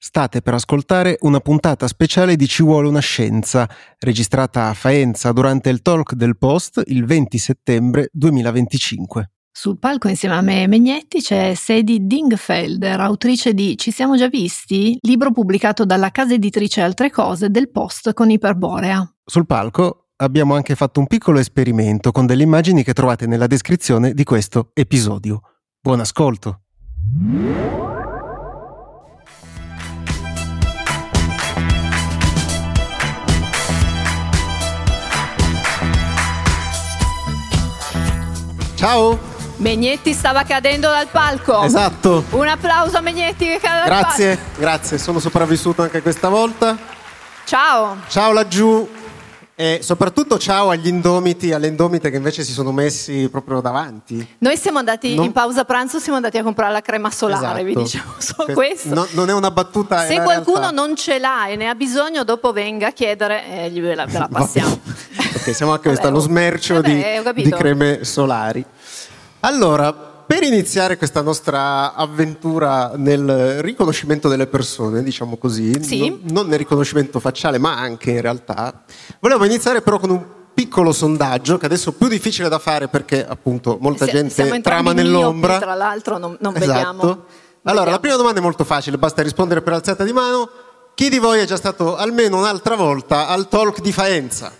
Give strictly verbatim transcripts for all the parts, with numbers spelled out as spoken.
State per ascoltare una puntata speciale di Ci vuole una scienza, registrata a Faenza durante il talk del Post il venti settembre duemilaventicinque. Sul palco insieme a me e Megnetti c'è Sadie Dingfelder, autrice di Ci siamo già visti, libro pubblicato dalla casa editrice Altre Cose del Post con Iperborea. Sul palco abbiamo anche fatto un piccolo esperimento con delle immagini che trovate nella descrizione di questo episodio. Buon ascolto! Ciao! Megnetti stava cadendo dal palco. Esatto. Un applauso a Megnetti che cade dal Grazie, palco. grazie, sono sopravvissuto anche questa volta. Ciao. Ciao laggiù e soprattutto ciao agli indomiti, alle indomite che invece si sono messi proprio davanti. Noi siamo andati non... in pausa pranzo, siamo andati a comprare la crema solare, esatto. Vi diciamo solo que- questo. No, non è una battuta. Se è qualcuno realtà. non ce l'ha e ne ha bisogno, dopo venga a chiedere e gli ve la, ve la passiamo. Ok, siamo anche questo, Vabbè, allo smercio vabbè, di, di creme solari. Allora, per iniziare questa nostra avventura nel riconoscimento delle persone, diciamo così, sì. non, non nel riconoscimento facciale, ma anche in realtà, volevo iniziare però con un piccolo sondaggio che adesso è più difficile da fare perché appunto molta Se, gente trama nell'ombra. Miopi, tra l'altro non, non esatto. vediamo. Allora, vediamo. La prima domanda è molto facile, basta rispondere per alzata di mano. Chi di voi è già stato almeno un'altra volta al talk di Faenza?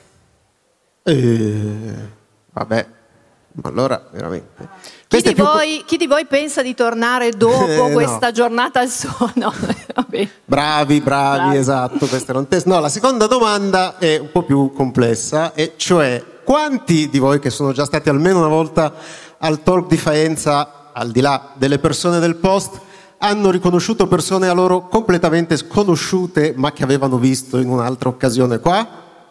Eh, vabbè, ma allora veramente... Chi di, più... voi, chi di voi pensa di tornare dopo eh, questa no. giornata al sole? No, vabbè. Bravi, bravi, bravi, esatto, questo era un test. No, la seconda domanda è un po' più complessa, e cioè quanti di voi che sono già stati almeno una volta al talk di Faenza, al di là delle persone del Post, hanno riconosciuto persone a loro completamente sconosciute ma che avevano visto in un'altra occasione qua?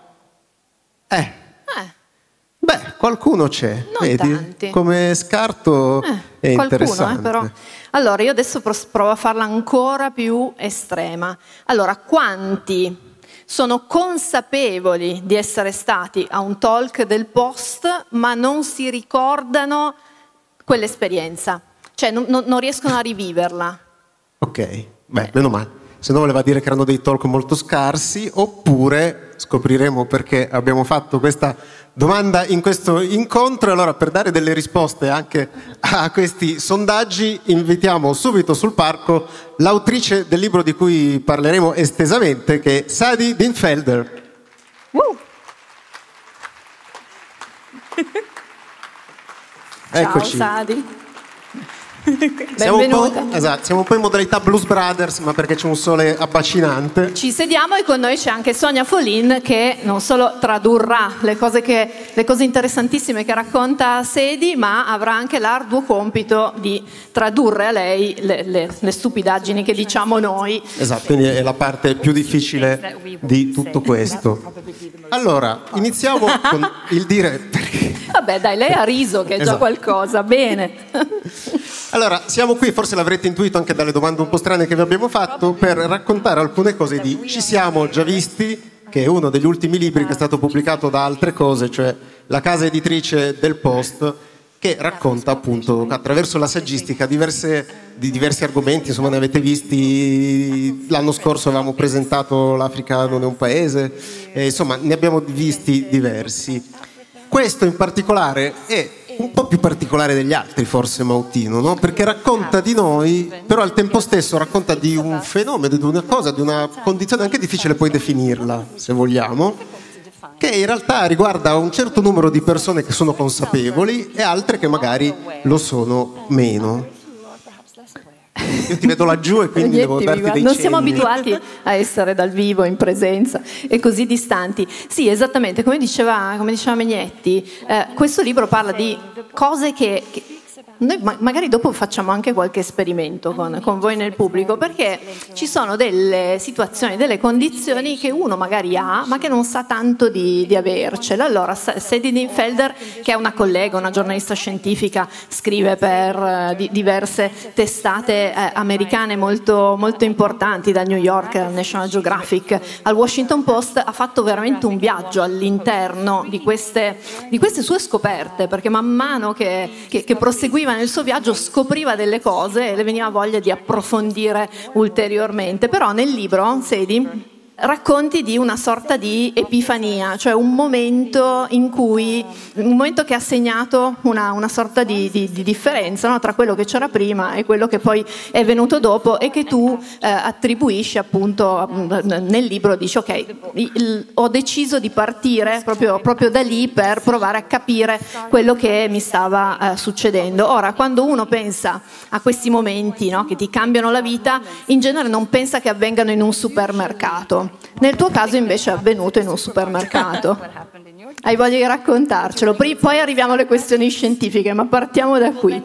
Eh. Eh. Beh, qualcuno c'è, Non vedi? tanti. Come scarto Eh, è qualcuno, interessante. Eh, però. Allora, io adesso provo a farla ancora più estrema. Allora, quanti sono consapevoli di essere stati a un talk del Post ma non si ricordano quell'esperienza? Cioè, non, non, non riescono a riviverla. Ok, beh, eh. meno male. Se no voleva dire che erano dei talk molto scarsi, oppure scopriremo perché abbiamo fatto questa domanda in questo incontro. Allora, per dare delle risposte anche a questi sondaggi, invitiamo subito sul palco l'autrice del libro di cui parleremo estesamente, che è Sadie Dingfelder. Uh. Eccoci. Ciao Sadie. Siamo un, Benvenuta. po', esatto, siamo un po' in modalità Blues Brothers, ma perché c'è un sole abbacinante. Ci sediamo e con noi c'è anche Sonia Folin, che non solo tradurrà le cose, che, le cose interessantissime che racconta Sadie, ma avrà anche l'arduo compito di tradurre a lei le, le, le stupidaggini che diciamo noi. Esatto, quindi è la parte più difficile di tutto questo. Allora, iniziamo con il dire perché. Vabbè, dai, lei ha riso, che è esatto. già qualcosa, bene. Allora, siamo qui, forse l'avrete intuito anche dalle domande un po' strane che vi abbiamo fatto, per raccontare alcune cose di Ci siamo già visti, che è uno degli ultimi libri che è stato pubblicato da Altre Cose, cioè la casa editrice del Post, che racconta appunto attraverso la saggistica diverse, di diversi argomenti. Insomma, ne avete visti, l'anno scorso avevamo presentato L'Africa non è un paese, e, insomma ne abbiamo visti diversi. Questo in particolare è un po' più particolare degli altri, forse, Mautino, no? Perché racconta di noi, però al tempo stesso racconta di un fenomeno, di una cosa, di una condizione anche difficile poi definirla, se vogliamo, che in realtà riguarda un certo numero di persone che sono consapevoli e altre che magari lo sono meno. Io ti vedo laggiù e quindi devo darti dei cenni. Non siamo abituati a essere dal vivo, in presenza e così distanti. Sì, esattamente, come diceva, come diceva Megnetti, eh, questo libro parla di cose che... che noi ma- magari dopo facciamo anche qualche esperimento con, con voi nel pubblico, perché ci sono delle situazioni, delle condizioni che uno magari ha ma che non sa tanto di, di avercela. Allora Sadie Dingfelder, che è una collega, una giornalista scientifica, scrive per uh, di, diverse testate eh, americane molto, molto importanti, da New York al National Geographic al Washington Post, ha fatto veramente un viaggio all'interno di queste, di queste sue scoperte, perché man mano che, che, che proseguiva proseguiva nel suo viaggio scopriva delle cose e le veniva voglia di approfondire ulteriormente. Però nel libro, Sedi, racconti di una sorta di epifania, cioè un momento in cui, un momento che ha segnato una, una sorta di, di, di differenza, no? Tra quello che c'era prima e quello che poi è venuto dopo, e che tu eh, attribuisci appunto nel libro. Dici ok, il, ho deciso di partire proprio, proprio da lì per provare a capire quello che mi stava eh, succedendo. Ora, quando uno pensa a questi momenti, no, che ti cambiano la vita, in genere non pensa che avvengano in un supermercato. Nel tuo caso invece è avvenuto in un supermercato. Hai voglia di raccontarcelo? Poi arriviamo alle questioni scientifiche, ma partiamo da qui.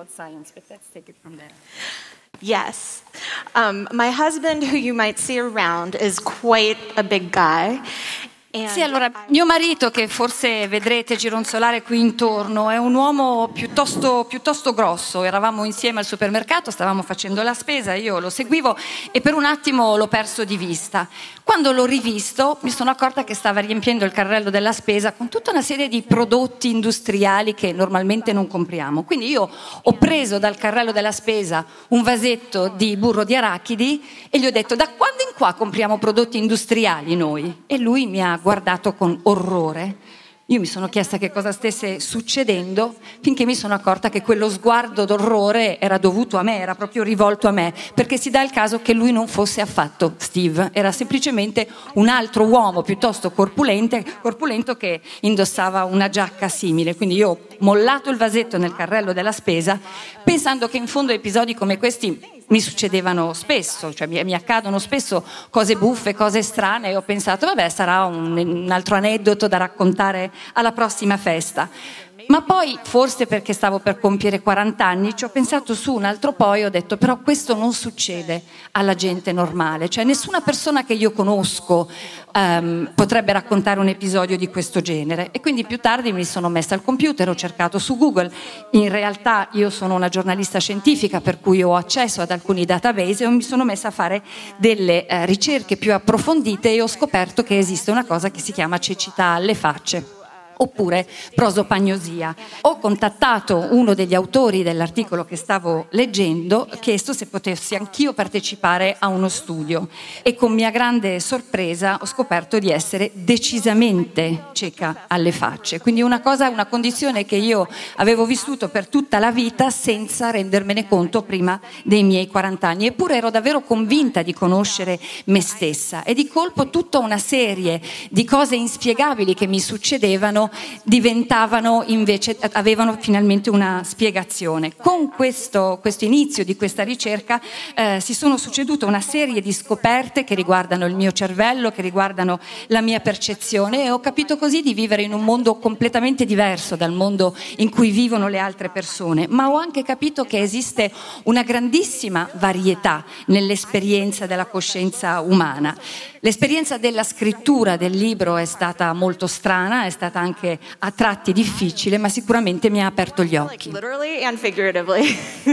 Yes. Um, my husband, who you might see around, is quite a big guy. Sì, allora, mio marito, che forse vedrete gironzolare qui intorno, è un uomo piuttosto, piuttosto grosso. Eravamo insieme al supermercato, stavamo facendo la spesa, io lo seguivo e per un attimo l'ho perso di vista. Quando l'ho rivisto mi sono accorta che stava riempiendo il carrello della spesa con tutta una serie di prodotti industriali che normalmente non compriamo. Quindi io ho preso dal carrello della spesa un vasetto di burro di arachidi e gli ho detto: da quando in qua compriamo prodotti industriali noi? E lui mi ha guardato con orrore. Io mi sono chiesta che cosa stesse succedendo, finché mi sono accorta che quello sguardo d'orrore era dovuto a me, era proprio rivolto a me, perché si dà il caso che lui non fosse affatto Steve, era semplicemente un altro uomo piuttosto corpulente, corpulento che indossava una giacca simile. Quindi io ho mollato il vasetto nel carrello della spesa, pensando che in fondo episodi come questi mi succedevano spesso, cioè mi, mi accadono spesso cose buffe, cose strane, e ho pensato vabbè, sarà un, un altro aneddoto da raccontare alla prossima festa. Ma poi, forse perché stavo per compiere quaranta anni, ci ho pensato su un altro po' e ho detto: però questo non succede alla gente normale, cioè nessuna persona che io conosco um, potrebbe raccontare un episodio di questo genere. E quindi più tardi mi sono messa al computer, ho cercato su Google. In realtà io sono una giornalista scientifica, per cui ho accesso ad alcuni database, e mi sono messa a fare delle eh, ricerche più approfondite e ho scoperto che esiste una cosa che si chiama cecità alle facce, oppure prosopagnosia. Ho contattato uno degli autori dell'articolo che stavo leggendo, chiesto se potessi anch'io partecipare a uno studio, e con mia grande sorpresa ho scoperto di essere decisamente cieca alle facce. Quindi una cosa, una condizione che io avevo vissuto per tutta la vita senza rendermene conto prima dei miei quaranta anni. Eppure ero davvero convinta di conoscere me stessa, e di colpo tutta una serie di cose inspiegabili che mi succedevano diventavano invece, avevano finalmente una spiegazione. Con questo, questo inizio di questa ricerca eh, si sono succedute una serie di scoperte che riguardano il mio cervello, che riguardano la mia percezione, e ho capito così di vivere in un mondo completamente diverso dal mondo in cui vivono le altre persone. Ma ho anche capito che esiste una grandissima varietà nell'esperienza della coscienza umana. L'esperienza della scrittura del libro è stata molto strana, è stata anche a tratti difficile, ma sicuramente mi ha aperto gli occhi. Literally and figuratively.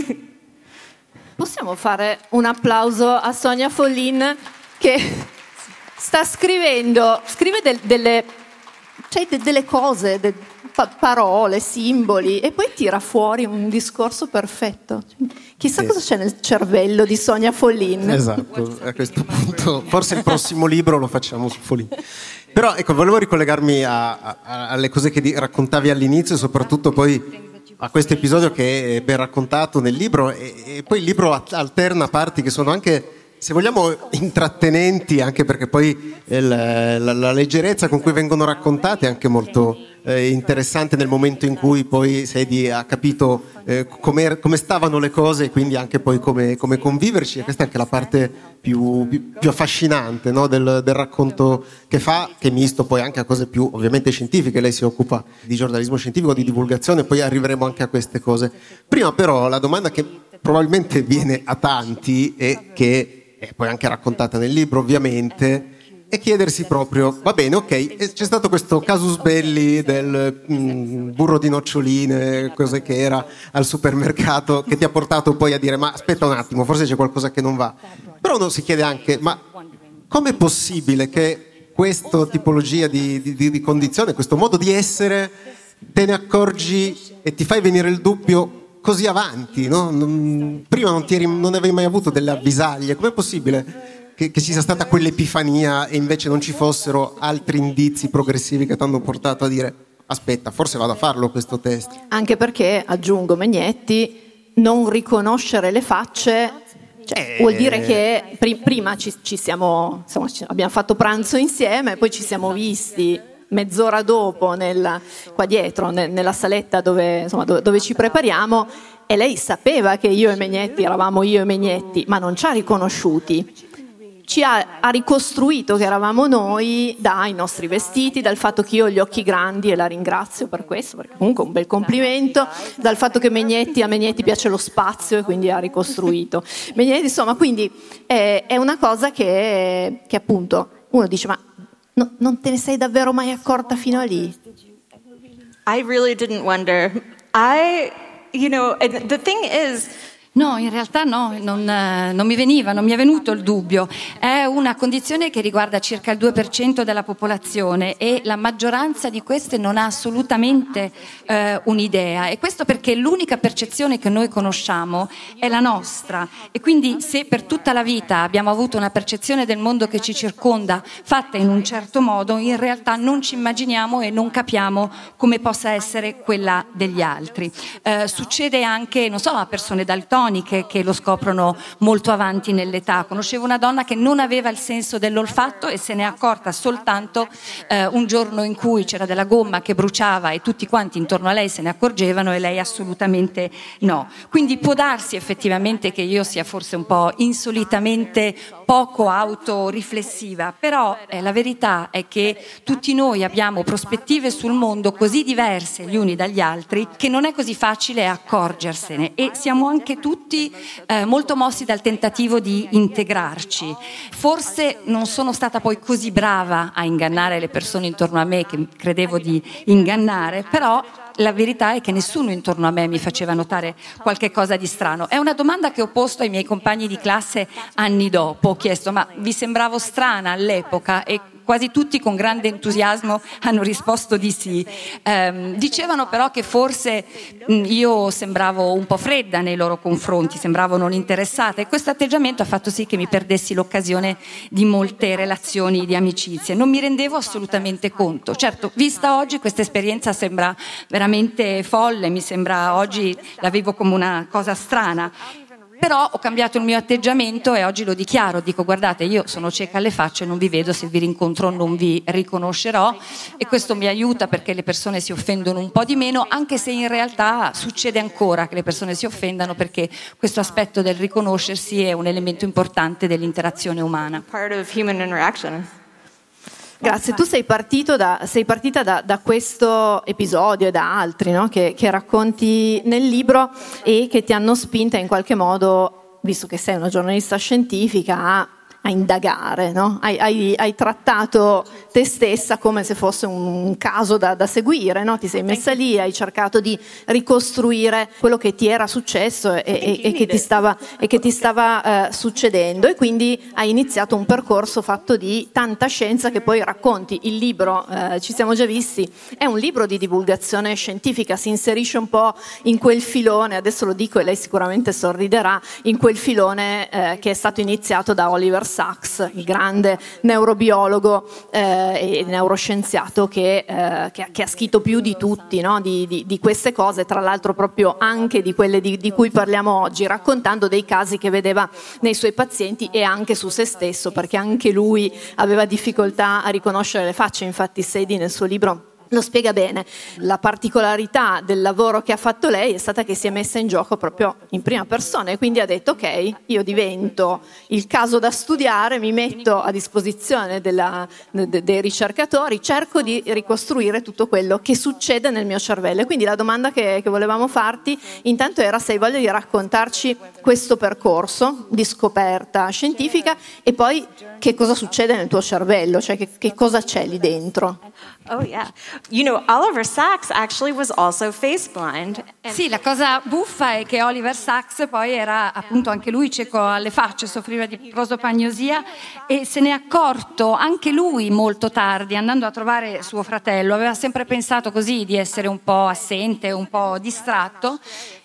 Possiamo fare un applauso a Sonia Follin, che sta scrivendo, scrive del, delle, cioè de, delle cose, de, pa, parole, simboli, e poi tira fuori un discorso perfetto. Chissà sì. cosa c'è nel cervello di Sonia Follin. Esatto, a questo punto forse il prossimo libro lo facciamo su Follin. Però ecco, volevo ricollegarmi a, a, alle cose che di, raccontavi all'inizio, e soprattutto poi a questo episodio che è ben raccontato nel libro, e, e poi il libro alterna parti che sono anche, se vogliamo, intrattenenti, anche perché poi il, la, la leggerezza con cui vengono raccontate è anche molto eh, interessante nel momento in cui poi Sedi ha capito eh, come stavano le cose, e quindi anche poi come, come conviverci, e questa è anche la parte più, più, più affascinante, no, del, del racconto che fa, che è misto poi anche a cose più ovviamente scientifiche. Lei si occupa di giornalismo scientifico, di divulgazione, poi arriveremo anche a queste cose. Prima però la domanda che probabilmente viene a tanti, e che è poi anche raccontata nel libro ovviamente, è chiedersi proprio, va bene, ok, c'è stato questo casus belli del mm, burro di noccioline, cos'è che era al supermercato, che ti ha portato poi a dire ma aspetta un attimo, forse c'è qualcosa che non va. Però uno si chiede anche, ma com'è possibile che questa tipologia di, di, di condizione, questo modo di essere, te ne accorgi e ti fai venire il dubbio così avanti, no? Non, prima non, ti eri, non avevi mai avuto delle avvisaglie, com'è possibile che, che ci sia stata quell'epifania e invece non ci fossero altri indizi progressivi che ti hanno portato a dire aspetta, forse vado a farlo questo test? Anche perché, aggiungo Megnetti, non riconoscere le facce, cioè, eh... vuol dire che pri- prima ci, ci siamo, insomma, ci, abbiamo fatto pranzo insieme, poi ci siamo visti mezz'ora dopo nel, qua dietro, nel, nella saletta dove, insomma, dove, dove ci prepariamo, e lei sapeva che io e Megnetti eravamo io e Megnetti, ma non ci ha riconosciuti. Ci ha, ha ricostruito che eravamo noi dai nostri vestiti, dal fatto che io ho gli occhi grandi, e la ringrazio per questo, perché comunque è un bel complimento, dal fatto che Megnetti, a Megnetti piace lo spazio e quindi ha ricostruito. Megnetti, insomma, quindi è, è una cosa che, che appunto uno dice, ma no, non te ne sei davvero mai accorta fino a lì? I really didn't wonder. I, you know, the thing is... No, in realtà no, non, non mi veniva, non mi è venuto il dubbio. È una condizione che riguarda circa il due per cento della popolazione e la maggioranza di queste non ha assolutamente eh, un'idea, e questo perché l'unica percezione che noi conosciamo è la nostra, e quindi se per tutta la vita abbiamo avuto una percezione del mondo che ci circonda fatta in un certo modo, in realtà non ci immaginiamo e non capiamo come possa essere quella degli altri. Eh, succede anche, non so, a persone daltoniche che lo scoprono molto avanti nell'età. Conoscevo una donna che non aveva il senso dell'olfatto e se ne è accorta soltanto eh, un giorno in cui c'era della gomma che bruciava e tutti quanti intorno a lei se ne accorgevano e lei assolutamente no. Quindi può darsi effettivamente che io sia forse un po' insolitamente poco autoriflessiva, però eh, la verità è che tutti noi abbiamo prospettive sul mondo così diverse gli uni dagli altri che non è così facile accorgersene, e siamo anche tutti tutti eh, molto mossi dal tentativo di integrarci. Forse non sono stata poi così brava a ingannare le persone intorno a me che credevo di ingannare, però la verità è che nessuno intorno a me mi faceva notare qualche cosa di strano. È una domanda che ho posto ai miei compagni di classe anni dopo. Ho chiesto: ma vi sembravo strana all'epoca? E quasi tutti con grande entusiasmo hanno risposto di sì. Eh, dicevano però che forse mh, io sembravo un po' fredda nei loro confronti, sembravo non interessata, e questo atteggiamento ha fatto sì che mi perdessi l'occasione di molte relazioni di amicizie. Non mi rendevo assolutamente conto. Certo, vista oggi questa esperienza sembra veramente folle, mi sembra oggi la vivo come una cosa strana. Però ho cambiato il mio atteggiamento e oggi lo dichiaro, dico: guardate, io sono cieca alle facce, non vi vedo, se vi rincontro non vi riconoscerò, e questo mi aiuta perché le persone si offendono un po' di meno, anche se in realtà succede ancora che le persone si offendano, perché questo aspetto del riconoscersi è un elemento importante dell'interazione umana. Part of human interaction. Grazie, tu sei, partito da, sei partita da, da questo episodio e da altri, no? che, che racconti nel libro e che ti hanno spinta in qualche modo, visto che sei una giornalista scientifica, a, a indagare, no? hai, hai, hai trattato te stessa come se fosse un caso da, da seguire, no? Ti sei messa lì, hai cercato di ricostruire quello che ti era successo e, e, e che ti stava, e che ti stava eh, succedendo, e quindi hai iniziato un percorso fatto di tanta scienza che poi racconti. Il libro, eh, ci siamo già visti, è un libro di divulgazione scientifica, si inserisce un po' in quel filone, adesso lo dico e lei sicuramente sorriderà, in quel filone eh, che è stato iniziato da Oliver Sacks, il grande neurobiologo eh, e neuroscienziato che, eh, che, che ha scritto più di tutti, no? di, di, di queste cose, tra l'altro proprio anche di quelle di, di cui parliamo oggi, raccontando dei casi che vedeva nei suoi pazienti e anche su se stesso, perché anche lui aveva difficoltà a riconoscere le facce. Infatti Sadie nel suo libro lo spiega bene. La particolarità del lavoro che ha fatto lei è stata che si è messa in gioco proprio in prima persona, e quindi ha detto: ok, io divento il caso da studiare, mi metto a disposizione della, de, dei ricercatori, cerco di ricostruire tutto quello che succede nel mio cervello. E quindi la domanda che, che volevamo farti intanto era se hai voglia di raccontarci questo percorso di scoperta scientifica e poi che cosa succede nel tuo cervello, cioè che, che cosa c'è lì dentro. Oh yeah. You know, Oliver Sacks actually was also face blind. Sì, la cosa buffa è che Oliver Sacks poi era appunto anche lui cieco alle facce, soffriva di prosopagnosia, e se ne è accorto anche lui molto tardi, andando a trovare suo fratello. Aveva sempre pensato così, di essere un po' assente, un po' distratto, e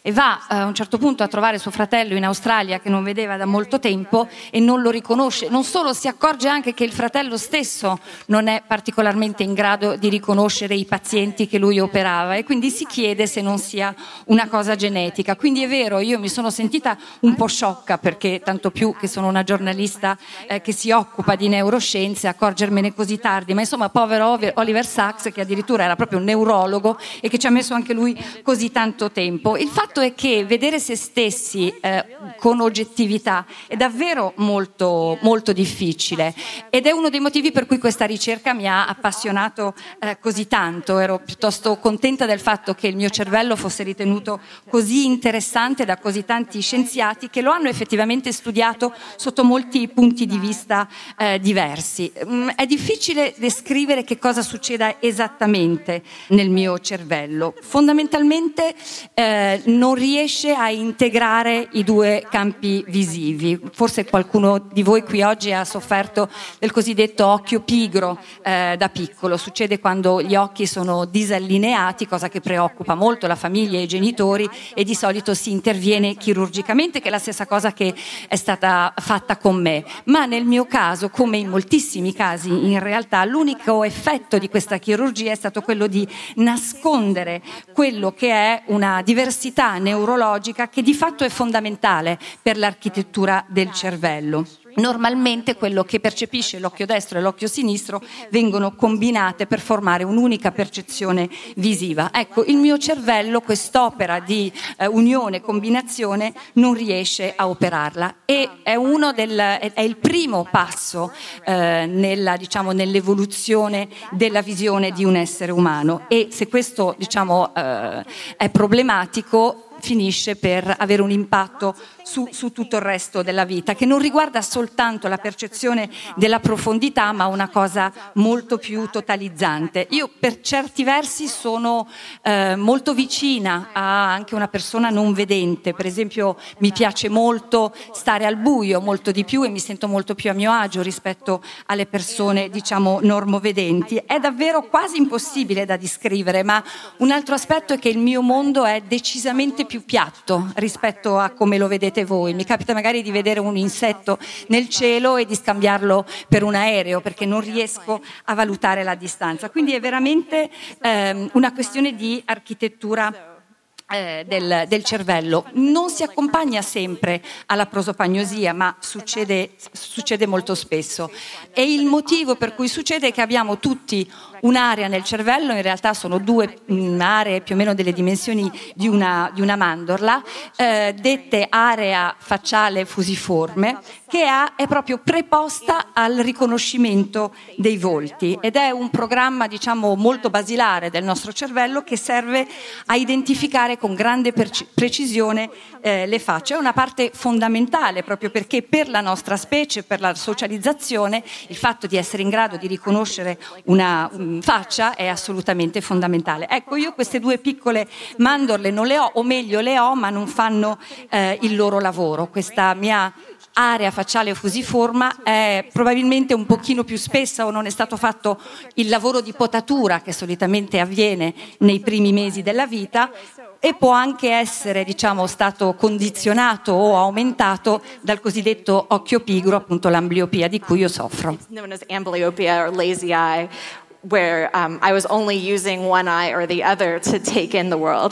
e va a un certo punto a trovare suo fratello in Australia che non vedeva da molto tempo e non lo riconosce. Non solo, si accorge anche che il fratello stesso non è particolarmente in grado di riconoscere i pazienti che lui operava e quindi si chiede se non sia una cosa genetica. Quindi è vero, io mi sono sentita un po' sciocca, perché tanto più che sono una giornalista eh, che si occupa di neuroscienze, accorgermene così tardi, ma insomma povero Oliver Sacks, che addirittura era proprio un neurologo e che ci ha messo anche lui così tanto tempo. Il fatto è che vedere se stessi eh, con oggettività è davvero molto, molto difficile, ed è uno dei motivi per cui questa ricerca mi ha appassionato eh, così tanto. Ero piuttosto contenta del fatto che il mio cervello fosse ritenuto così interessante da così tanti scienziati che lo hanno effettivamente studiato sotto molti punti di vista eh, diversi. Mm, è difficile descrivere che cosa succeda esattamente nel mio cervello. Fondamentalmente eh, non riesce a integrare i due campi visivi. Forse qualcuno di voi qui oggi ha sofferto del cosiddetto occhio pigro eh, da piccolo. Succede quando gli occhi sono disallineati, cosa che preoccupa molto la famiglia e i genitori, e di solito si interviene chirurgicamente, che è la stessa cosa che è stata fatta con me. Ma nel mio caso, come in moltissimi casi in realtà, l'unico effetto di questa chirurgia è stato quello di nascondere quello che è una diversità neurologica che di fatto è fondamentale per l'architettura del cervello. Normalmente quello che percepisce l'occhio destro e l'occhio sinistro vengono combinate per formare un'unica percezione visiva. Ecco, il mio cervello quest'opera di eh, unione, combinazione, non riesce a operarla, e è, uno del, è il primo passo eh, nella, diciamo, nell'evoluzione della visione di un essere umano, e se questo, diciamo, eh, è problematico, finisce per avere un impatto su, su tutto il resto della vita, che non riguarda soltanto la percezione della profondità, ma una cosa molto più totalizzante. Io per certi versi sono eh, molto vicina a anche una persona non vedente. Per esempio, mi piace molto stare al buio, molto di più, e mi sento molto più a mio agio rispetto alle persone, diciamo, normovedenti. È davvero quasi impossibile da descrivere, ma un altro aspetto è che il mio mondo è decisamente più piatto rispetto a come lo vedete voi. Mi capita magari di vedere un insetto nel cielo e di scambiarlo per un aereo, perché non riesco a valutare la distanza. Quindi è veramente ehm, una questione di architettura Eh, del, del cervello. Non si accompagna sempre alla prosopagnosia, ma succede, succede molto spesso, e il motivo per cui succede è che abbiamo tutti un'area nel cervello, in realtà sono due mh, aree più o meno delle dimensioni di una, di una mandorla, eh, dette area facciale fusiforme, che ha, è proprio preposta al riconoscimento dei volti, ed è un programma, diciamo, molto basilare del nostro cervello che serve a identificare con grande perci- precisione eh, le facce. È una parte fondamentale, proprio perché per la nostra specie, per la socializzazione, il fatto di essere in grado di riconoscere una um, faccia è assolutamente fondamentale. Ecco, io queste due piccole mandorle non le ho, o meglio le ho, ma non fanno eh, il loro lavoro. Questa mia area facciale fusiforma è probabilmente un pochino più spessa, o non è stato fatto il lavoro di potatura che solitamente avviene nei primi mesi della vita, e può anche essere, diciamo, stato condizionato o aumentato dal cosiddetto occhio pigro, appunto l'ambliopia di cui io soffro. Known as amblyopia or lazy eye, where um, I was only using one eye or the other to take in the world.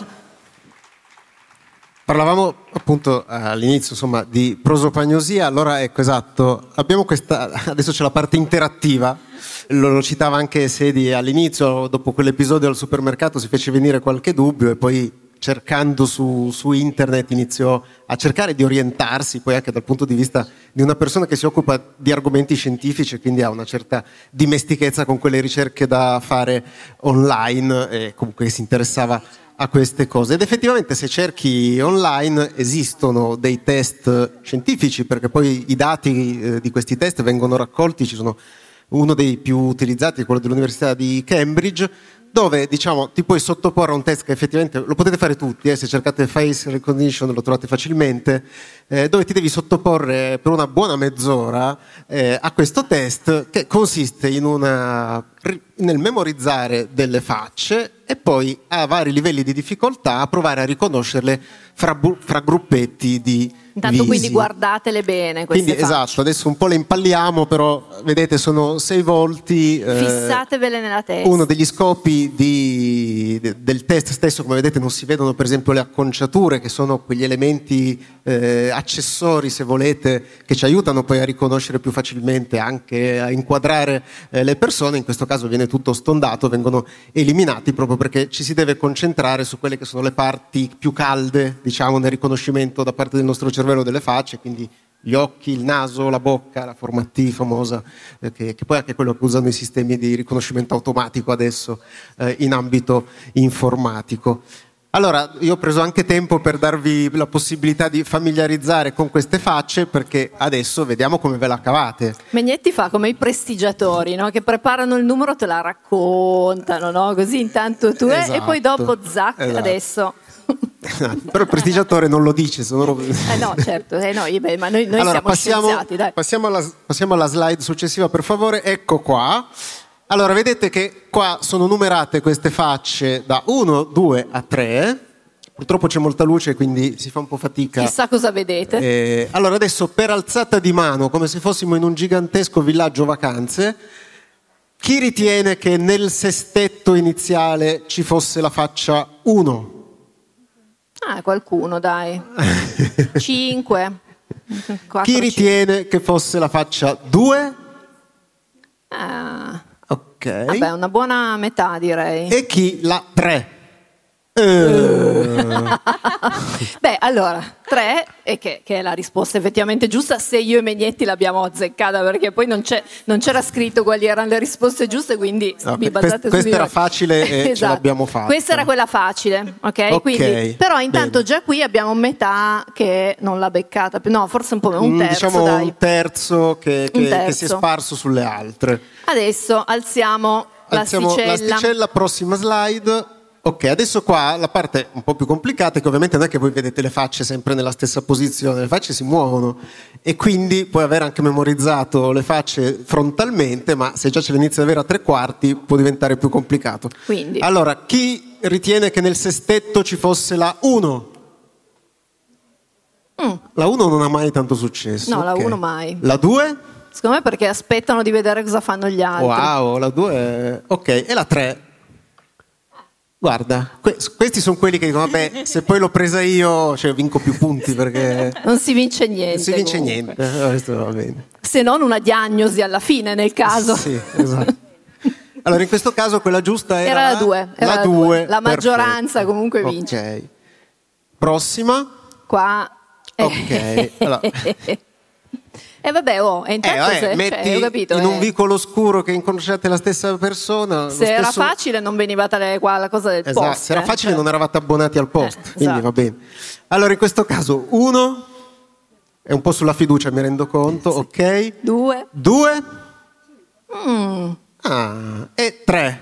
Parlavamo appunto all'inizio, insomma, di prosopagnosia. Allora, ecco, esatto, abbiamo questa, adesso c'è la parte interattiva, lo, lo citava anche Sedi all'inizio, dopo quell'episodio al supermercato si fece venire qualche dubbio, e poi cercando su, su internet iniziò a cercare di orientarsi, poi anche dal punto di vista di una persona che si occupa di argomenti scientifici e quindi ha una certa dimestichezza con quelle ricerche da fare online, e comunque si interessava a queste cose. Ed effettivamente, se cerchi online, esistono dei test scientifici, perché poi i dati eh, di questi test vengono raccolti. Ci sono uno dei più utilizzati, quello dell'Università di Cambridge, dove diciamo ti puoi sottoporre a un test che effettivamente lo potete fare tutti, eh, se cercate face recognition lo trovate facilmente, eh, dove ti devi sottoporre per una buona mezz'ora eh, a questo test che consiste in una, nel memorizzare delle facce e poi a vari livelli di difficoltà a provare a riconoscerle fra, bu- fra gruppetti di Intanto visi. Quindi guardatele bene queste Quindi facce. esatto, adesso un po' le impalliamo, però vedete sono sei volti. Eh, Fissatevele nella testa. Uno degli scopi di, de, del test stesso, come vedete non si vedono per esempio le acconciature, che sono quegli elementi eh, accessori, se volete, che ci aiutano poi a riconoscere più facilmente, anche a inquadrare eh, le persone. In questo caso viene tutto stondato, vengono eliminati proprio perché ci si deve concentrare su quelle che sono le parti più calde, diciamo, nel riconoscimento da parte del nostro cervello delle facce, quindi gli occhi, il naso, la bocca, la forma T famosa, eh, che, che poi è anche quello che usano i sistemi di riconoscimento automatico adesso eh, in ambito informatico. Allora, io ho preso anche tempo per darvi la possibilità di familiarizzare con queste facce, perché adesso vediamo come ve la cavate. Megnetti fa come i prestigiatori, no? Che preparano il numero, te la raccontano, no? Così intanto tu Esatto, e poi dopo zac, esatto. adesso. Però il prestigiatore non lo dice, sono... Eh no, certo, eh no, beh, ma noi, noi allora, siamo passiamo, scienziati, dai. Passiamo alla, passiamo alla slide successiva, per favore. Ecco qua. Allora, vedete che qua sono numerate queste facce da uno, due a tre. Purtroppo c'è molta luce, quindi si fa un po' fatica. Chissà cosa vedete. Eh, allora, adesso per alzata di mano, come se fossimo in un gigantesco villaggio vacanze, chi ritiene che nel sestetto iniziale ci fosse la faccia uno? Ah, qualcuno, dai. cinque. quattro, Chi ritiene che fosse la faccia due? Ah, Ok. vabbè, una buona metà, direi. E chi la tre? Uh. Beh, allora, tre, e che, che è la risposta effettivamente giusta, se io e Megnetti l'abbiamo azzeccata, perché poi non, c'è, non c'era scritto quali erano le risposte giuste, quindi No, vi que- basate su questa di era noi. facile e ce Esatto. l'abbiamo fatta. Questa era quella facile, ok? Ok, Quindi, però intanto bene. già qui abbiamo metà che non l'ha beccata, no, forse un po' meno, un Mm, terzo, diciamo dai. un terzo che, Un che- terzo. che si è sparso sulle altre. Adesso alziamo, Alziamo l'asticella. l'asticella, prossima slide. Ok, adesso qua la parte un po' più complicata è che ovviamente non è che voi vedete le facce sempre nella stessa posizione, le facce si muovono e quindi puoi aver anche memorizzato le facce frontalmente, ma se già ce le inizi ad avere a tre quarti può diventare più complicato. Quindi. Allora, chi ritiene che nel sestetto ci fosse la uno? Mm. La uno non ha mai tanto successo. No, la ok. uno mai. La due? Secondo me perché aspettano di vedere cosa fanno gli altri. Wow, la due è... Ok, e la tre? Guarda, que- questi sono quelli che dicono, vabbè, se poi l'ho presa io, cioè vinco più punti perché Non si vince niente. non si vince comunque. niente. Eh, questo va bene. Se non una diagnosi alla fine, nel caso. Sì, esatto. Allora, in questo caso quella giusta era, Era la due, era la la due, due. La maggioranza perfetto. comunque vince. Ok. Prossima. Qua. Ok, allora. E vabbè, oh, e Eh, intanto vabbè, se, metti cioè, ho capito, in eh, un vicolo oscuro che incrociate la stessa persona. lo se era stesso- facile non venivate le- qua la cosa del Esatto, post. se era eh, facile cioè. non eravate abbonati al post, Eh, quindi esatto. va bene. Allora in questo caso uno, è un po' sulla fiducia mi rendo conto, ok. Due. Due. Mm. Ah, e tre.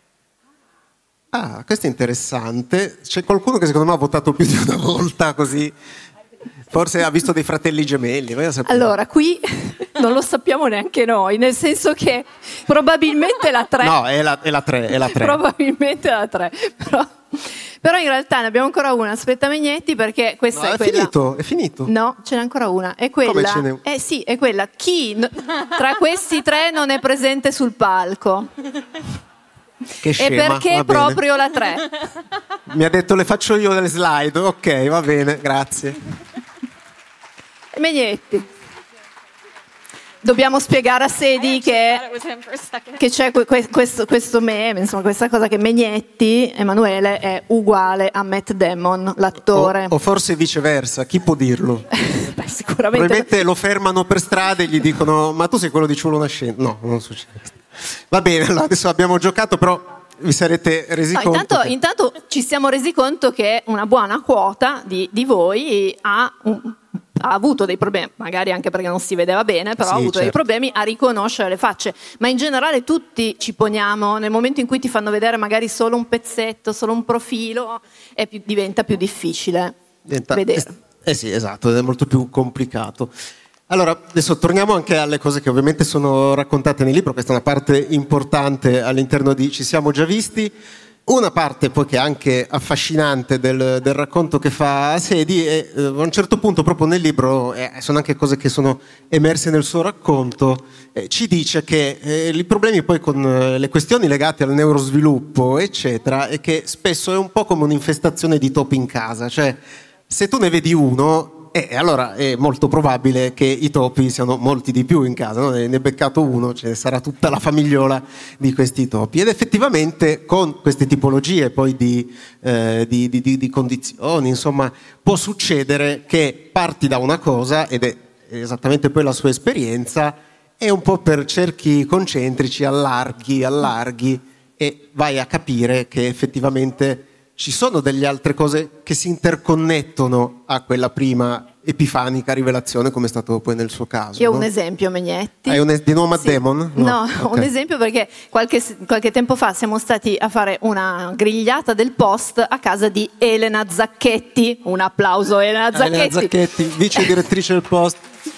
Ah, questo è interessante. C'è qualcuno che secondo me ha votato più di una volta così. Forse ha visto dei fratelli gemelli. vai a sapere. Allora, qui non lo sappiamo neanche noi, nel senso che probabilmente la tre. No, è la, è la tre, è la tre. Probabilmente la tre. Però, però in realtà ne abbiamo ancora una. Aspetta, Megnetti, perché questa No, è è quella. finito, è finito. No, ce n'è ancora una. È quella. Come ce n'è? Eh sì, è quella. Chi n- tra questi tre non è presente sul palco? Che E scema, perché va bene. proprio la tre? Mi ha detto le faccio io delle slide. Ok, va bene, grazie. Megnetti. Dobbiamo spiegare a Sedi che, che c'è que- que- questo, questo meme, insomma, questa cosa che Megnetti, Emanuele, è uguale a Matt Damon, l'attore. O, o forse viceversa, chi può dirlo? Beh, sicuramente. Probabilmente lo fermano per strada e gli dicono ma tu sei quello di Ciulo Nascente. No, non succede. Va bene, allora adesso abbiamo giocato, però vi sarete resi No, conto intanto, che- intanto ci siamo resi conto che una buona quota di, di voi ha un ha avuto dei problemi, magari anche perché non si vedeva bene, però Sì, ha avuto certo. dei problemi a riconoscere le facce. Ma in generale tutti ci poniamo, nel momento in cui ti fanno vedere magari solo un pezzetto, solo un profilo, è più, diventa più difficile Diventa- vedere. Eh sì, esatto, è molto più complicato. Allora, adesso torniamo anche alle cose che ovviamente sono raccontate nel libro, questa è una parte importante all'interno di Ci siamo già visti. Una parte poi che è anche affascinante del, del racconto che fa Sedi e eh, a un certo punto proprio nel libro, eh, sono anche cose che sono emerse nel suo racconto, eh, ci dice che eh, i problemi poi con eh, le questioni legate al neurosviluppo eccetera è che spesso è un po' come un'infestazione di topi in casa, cioè se tu ne vedi uno, eh, allora è molto probabile che i topi siano molti di più in casa, no? Ne ne è beccato uno, ce ne sarà tutta la famigliola di questi topi. Ed effettivamente con queste tipologie poi di, eh, di, di, di, di condizioni, insomma, può succedere che parti da una cosa, ed è esattamente poi la sua esperienza, e un po' per cerchi concentrici allarghi, allarghi, e vai a capire che effettivamente ci sono delle altre cose che si interconnettono a quella prima epifanica rivelazione, come è stato poi nel suo caso. Io ho no? un esempio, Megnetti. Hai un es- di nuovo Matt Sì. Damon? No, No, ho ok. un esempio perché qualche, qualche tempo fa siamo stati a fare una grigliata del Post a casa di Elena Zacchetti. Un applauso a Elena Zacchetti. Elena Zacchetti, vice direttrice del Post.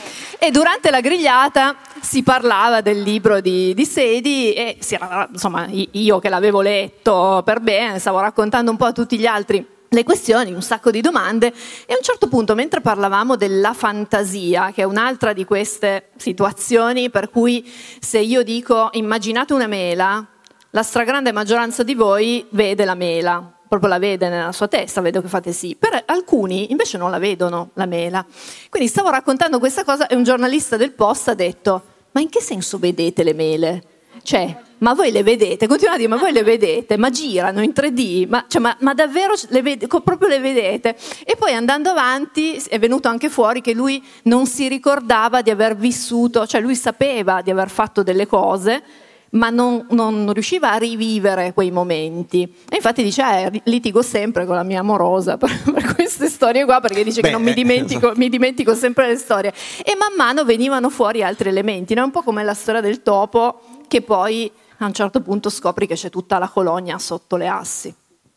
E durante la grigliata si parlava del libro di, di Sedi e si era, insomma, io che l'avevo letto per bene, stavo raccontando un po' a tutti gli altri le questioni, un sacco di domande, e a un certo punto, mentre parlavamo della fantasia, che è un'altra di queste situazioni per cui se io dico immaginate una mela, la stragrande maggioranza di voi vede la mela, proprio la vede nella sua testa, vedo che fate sì. Per alcuni invece non la vedono, la mela. Quindi stavo raccontando questa cosa e un giornalista del Post ha detto: ma in che senso vedete le mele? Cioè, ma voi le vedete? Continua a dire, ma voi le vedete? Ma girano in tre D? Ma, cioè, ma, ma davvero le vede, proprio le vedete? E poi andando avanti è venuto anche fuori che lui non si ricordava di aver vissuto, cioè lui sapeva di aver fatto delle cose, ma non, non riusciva a rivivere quei momenti. E infatti dice, eh, litigo sempre con la mia amorosa per, per queste storie qua, perché dice Beh, che non mi dimentico, esatto. mi dimentico sempre le storie. E man mano venivano fuori altri elementi, no? Un po' come la storia del topo, che poi a un certo punto scopri che c'è tutta la colonia sotto le assi.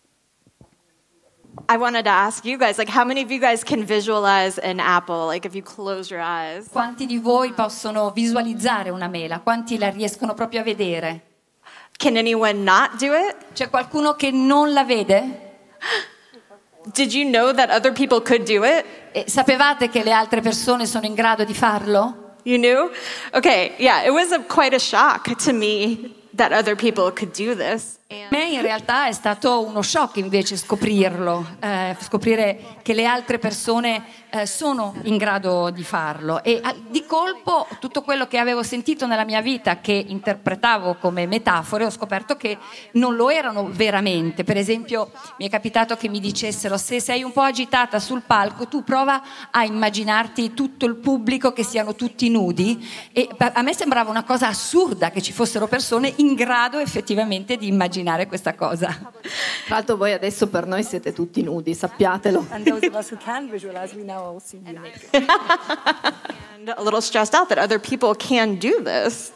I wanted to ask you guys, like, how many of you guys can visualize an apple, like, if you close your eyes? Quanti di voi possono visualizzare una mela? Quanti la riescono proprio a vedere? Can anyone not do it? C'è qualcuno che non la vede? Did you know that other people could do it? E sapevate che le altre persone sono in grado di farlo? You knew? Okay, yeah, it was a, quite a shock to me that other people could do this. A me in realtà è stato uno shock invece scoprirlo, eh, scoprire che le altre persone eh, sono in grado di farlo, e a, di colpo tutto quello che avevo sentito nella mia vita, che interpretavo come metafore, ho scoperto che non lo erano veramente. Per esempio mi è capitato che mi dicessero: se sei un po' agitata sul palco, tu prova a immaginarti tutto il pubblico che siano tutti nudi, e a me sembrava una cosa assurda che ci fossero persone in grado effettivamente di immaginare questa cosa. Tra l'altro voi adesso per noi siete tutti nudi, sappiatelo. And those of us who can visualize, we now all see you naked. And a little stressed out that other people can do this.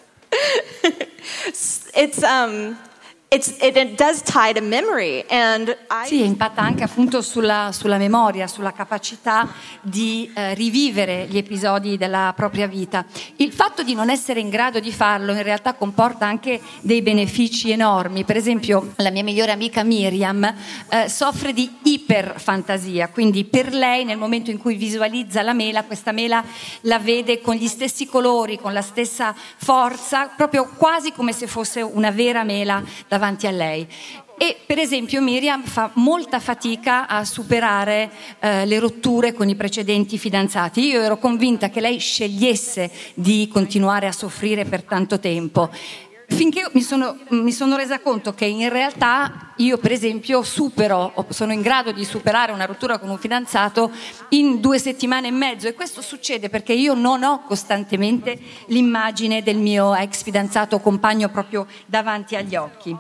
It's um it's it, it does tie to memory, and I Sì, impatta anche appunto sulla, sulla memoria, sulla capacità di eh, rivivere gli episodi della propria vita. Il fatto di non essere in grado di farlo in realtà comporta anche dei benefici enormi. Per esempio la mia migliore amica Miriam eh, soffre di iperfantasia, quindi per lei nel momento in cui visualizza la mela, questa mela la vede con gli stessi colori, con la stessa forza, proprio quasi come se fosse una vera mela davanti a lei. E per esempio Miriam fa molta fatica a superare eh, le rotture con i precedenti fidanzati. Io ero convinta che lei scegliesse di continuare a soffrire per tanto tempo, finché mi sono, mi sono resa conto che in realtà io per esempio supero, sono in grado di superare una rottura con un fidanzato in due settimane e mezzo, e questo succede perché io non ho costantemente l'immagine del mio ex fidanzato o compagno proprio davanti agli occhi.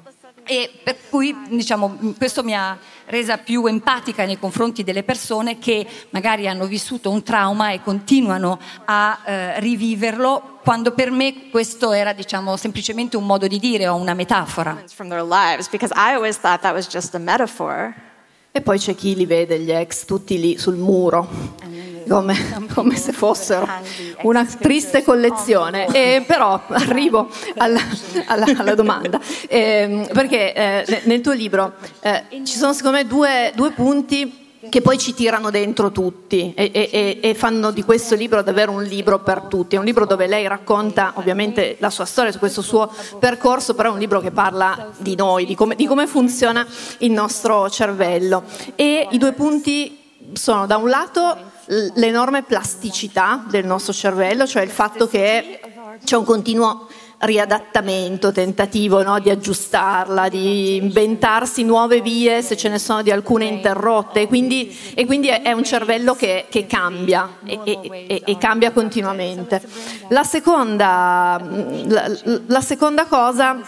E per cui, diciamo, questo mi ha resa più empatica nei confronti delle persone che magari hanno vissuto un trauma e continuano a eh, riviverlo, quando per me questo era, diciamo, semplicemente un modo di dire o una metafora. From their lives, because I always thought that was just a metaphor. E poi c'è chi li vede, gli ex, tutti lì sul muro, come, come se fossero una triste collezione. E però arrivo alla, alla, alla domanda, eh, perché eh, nel tuo libro eh, ci sono secondo me due, due punti che poi ci tirano dentro tutti e, e, e fanno di questo libro davvero un libro per tutti. È un libro dove lei racconta ovviamente la sua storia, su questo suo percorso, però è un libro che parla di noi, di come, di come funziona il nostro cervello. E i due punti sono, da un lato, l'enorme plasticità del nostro cervello, cioè il fatto che c'è un continuo riadattamento, tentativo, no, di aggiustarla, di inventarsi nuove vie se ce ne sono di alcune interrotte, quindi, e quindi è un cervello che, che cambia e, e, e cambia continuamente. La seconda, la, la seconda cosa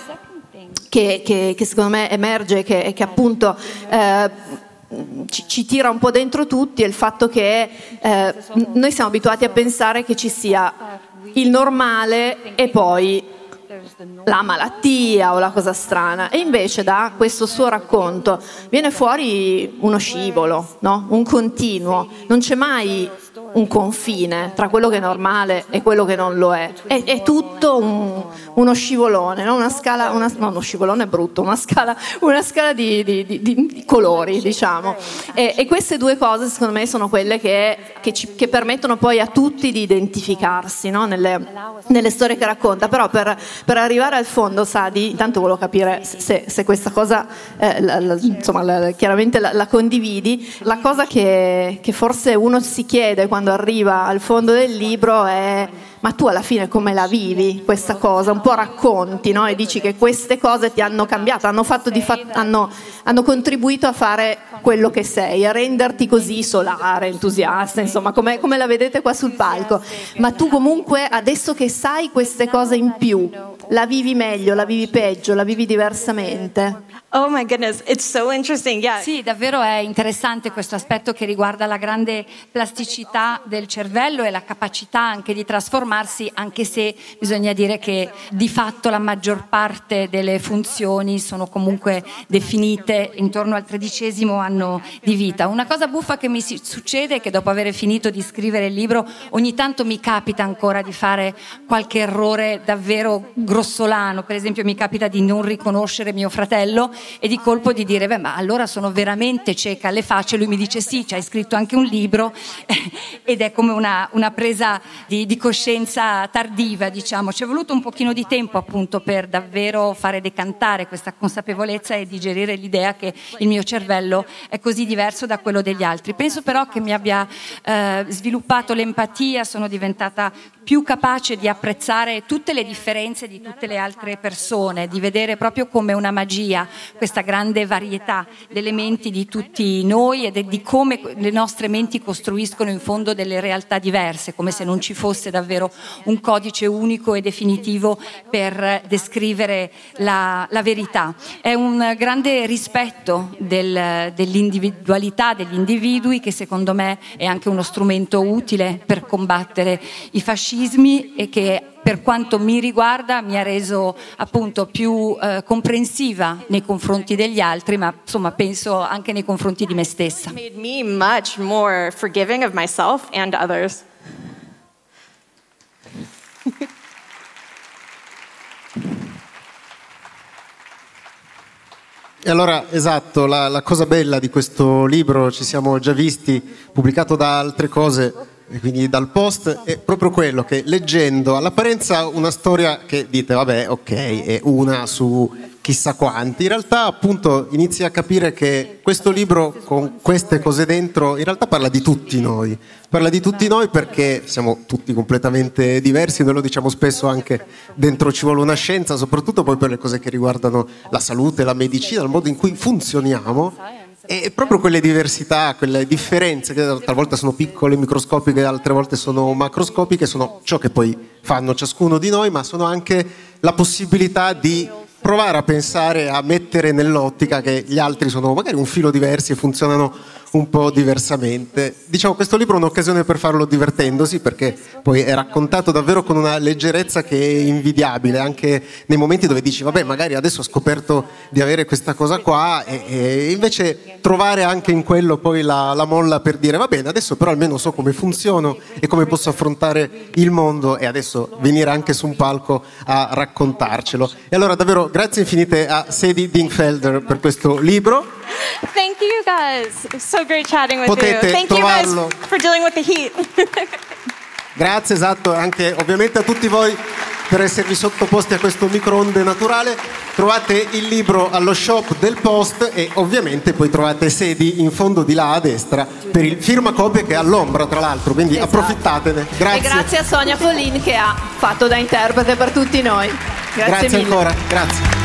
che, che, che secondo me emerge, che, che appunto eh, Ci, ci tira un po' dentro tutti, è il fatto che eh, noi siamo abituati a pensare che ci sia il normale e poi la malattia o la cosa strana, e invece da questo suo racconto viene fuori uno scivolo, no? Un continuo, non c'è mai un confine tra quello che è normale e quello che non lo è, è, è tutto un, uno scivolone, no? Una scala, una, no, uno scivolone è brutto, una scala, una scala di, di, di, di colori, diciamo, e, e queste due cose secondo me sono quelle che, che, ci, che permettono poi a tutti di identificarsi, no? nelle, nelle storie che racconta. Però per, per arrivare al fondo, Sadi, intanto volevo capire se, se questa cosa eh, la, la, insomma la, chiaramente la, la condividi. La cosa che, che forse uno si chiede quando arriva al fondo del libro è: ma tu alla fine come la vivi questa cosa? Un po' racconti, no? E dici che queste cose ti hanno cambiato, hanno, fatto di fa- hanno, hanno contribuito a fare quello che sei, a renderti così solare, entusiasta, insomma, come, come la vedete qua sul palco. Ma tu comunque, adesso che sai queste cose in più, la vivi meglio, la vivi peggio, la vivi diversamente? Oh my goodness, it's so interesting, yeah. Sì, davvero è interessante questo aspetto che riguarda la grande plasticità del cervello e la capacità anche di trasformarsi, anche se bisogna dire che di fatto la maggior parte delle funzioni sono comunque definite intorno al tredicesimo anno di vita. Una cosa buffa che mi succede è che dopo aver finito di scrivere il libro ogni tanto mi capita ancora di fare qualche errore davvero grossolano. Per esempio mi capita di non riconoscere mio fratello e di colpo di dire: beh, ma allora sono veramente cieca alle facce. Lui mi dice: sì, ci hai scritto anche un libro. Ed è come una, una presa di, di coscienza tardiva, diciamo. Ci è voluto un pochino di tempo appunto per davvero fare decantare questa consapevolezza e digerire l'idea che il mio cervello è così diverso da quello degli altri. Penso però che mi abbia eh, sviluppato l'empatia, sono diventata più capace di apprezzare tutte le differenze di tutte le altre persone, di vedere proprio come una magia questa grande varietà delle menti di tutti noi e di come le nostre menti costruiscono in fondo delle realtà diverse, come se non ci fosse davvero un codice unico e definitivo per descrivere la, la verità. È un grande rispetto del, dell'individualità degli individui, che secondo me è anche uno strumento utile per combattere i fascismi, e che per quanto mi riguarda mi ha reso appunto più eh, comprensiva nei confronti degli altri, ma insomma penso anche nei confronti di me stessa. It made me much more forgiving of myself and others. E allora, esatto, la, la cosa bella di questo libro, ci siamo già visti, pubblicato da Altre Cose, e quindi dal Post, è proprio quello che, leggendo all'apparenza una storia che dite vabbè, ok, è una su chissà quanti, in realtà appunto inizi a capire che questo libro con queste cose dentro in realtà parla di tutti noi, parla di tutti noi perché siamo tutti completamente diversi. Noi lo diciamo spesso, anche dentro ci vuole una scienza, soprattutto poi per le cose che riguardano la salute, la medicina, il modo in cui funzioniamo. E proprio quelle diversità, quelle differenze che talvolta sono piccole, microscopiche, altre volte sono macroscopiche, sono ciò che poi fanno ciascuno di noi, ma sono anche la possibilità di provare a pensare, a mettere nell'ottica che gli altri sono magari un filo diversi e funzionano un po' diversamente. Diciamo, questo libro è un'occasione per farlo divertendosi, perché poi è raccontato davvero con una leggerezza che è invidiabile, anche nei momenti dove dici vabbè, magari adesso ho scoperto di avere questa cosa qua, e, e invece trovare anche in quello poi la, la molla per dire va bene, adesso però almeno so come funziono e come posso affrontare il mondo, e adesso venire anche su un palco a raccontarcelo. E allora davvero grazie infinite a Sadie Dingfelder per questo libro. Thank you guys. It was so great chatting with Potete you. Thank trovarlo. you guys for dealing with the heat. Grazie, esatto, anche ovviamente a tutti voi per esservi sottoposti a questo microonde naturale. Trovate il libro allo shop del Post e ovviamente poi trovate Sadie in fondo di là a destra per il firmacopie, che è all'ombra tra l'altro, quindi esatto, approfittatene. Grazie. E grazie a Sonia Follin che ha fatto da interprete per tutti noi. Grazie, grazie mille. ancora, grazie.